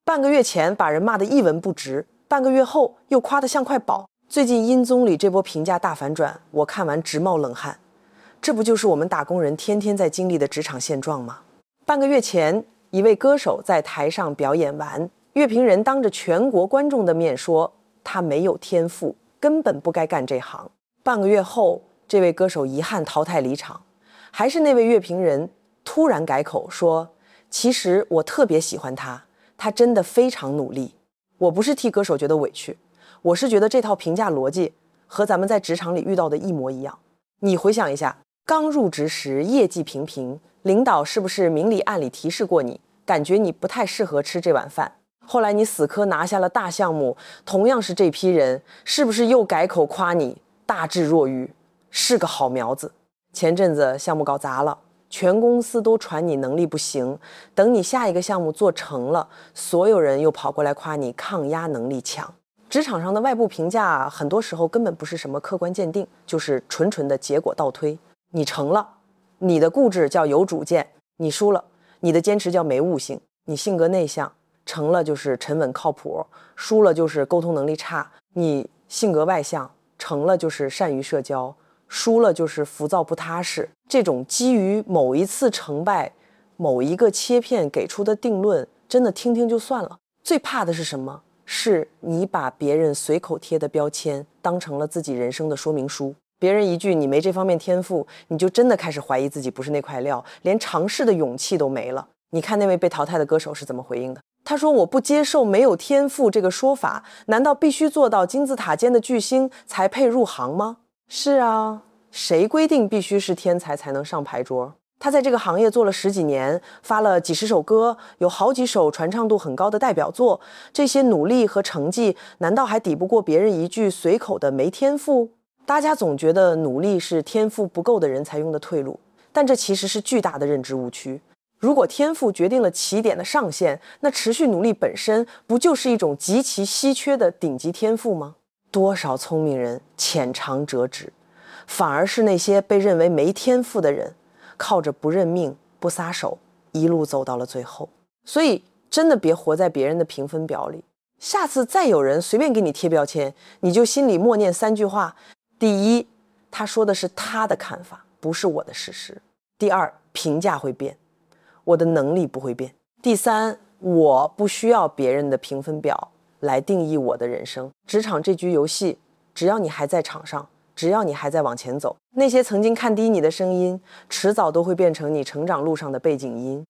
半个月前把人骂得一文不值，半个月后又夸得像块宝。最近殷总理这波评价大反转，我看完直冒冷汗。这不就是我们打工人天天在经历的职场现状吗？半个月前，一位歌手在台上表演完，乐评人当着全国观众的面说他没有天赋，根本不该干这行。半个月后，这位歌手遗憾淘汰离场，还是那位乐评人突然改口说，其实我特别喜欢他，他真的非常努力。我不是替歌手觉得委屈，我是觉得这套评价逻辑和咱们在职场里遇到的一模一样。你回想一下，刚入职时业绩平平，领导是不是明里暗里提示过你，感觉你不太适合吃这碗饭？后来你死磕拿下了大项目，同样是这批人，是不是又改口夸你大智若愚，是个好苗子？前阵子项目搞砸了，全公司都传你能力不行，等你下一个项目做成了，所有人又跑过来夸你抗压能力强。职场上的外部评价很多时候根本不是什么客观鉴定，就是纯纯的结果倒推。你成了，你的固执叫有主见；你输了，你的坚持叫没悟性。你性格内向，成了就是沉稳靠谱，输了就是沟通能力差；你性格外向，成了就是善于社交，输了就是浮躁不踏实。这种基于某一次成败、某一个切片给出的定论，真的听听就算了。最怕的是什么？是你把别人随口贴的标签当成了自己人生的说明书。别人一句你没这方面天赋，你就真的开始怀疑自己不是那块料，连尝试的勇气都没了。你看那位被淘汰的歌手是怎么回应的？他说，我不接受没有天赋这个说法，难道必须做到金字塔尖的巨星才配入行吗？是啊，谁规定必须是天才才能上牌桌？他在这个行业做了10几年，发了几十首歌，有好几首传唱度很高的代表作，这些努力和成绩难道还抵不过别人一句随口的没天赋？大家总觉得努力是天赋不够的人才用的退路，但这其实是巨大的认知误区。如果天赋决定了起点的上限，那持续努力本身不就是一种极其稀缺的顶级天赋吗？多少聪明人浅尝辄止，反而是那些被认为没天赋的人，靠着不认命、不撒手，一路走到了最后。所以真的别活在别人的评分表里，下次再有人随便给你贴标签，你就心里默念3句话。第一，他说的是他的看法，不是我的事实。第二，评价会变，我的能力不会变。第三，我不需要别人的评分表来定义我的人生。职场这局游戏，只要你还在场上，只要你还在往前走，那些曾经看低你的声音，迟早都会变成你成长路上的背景音。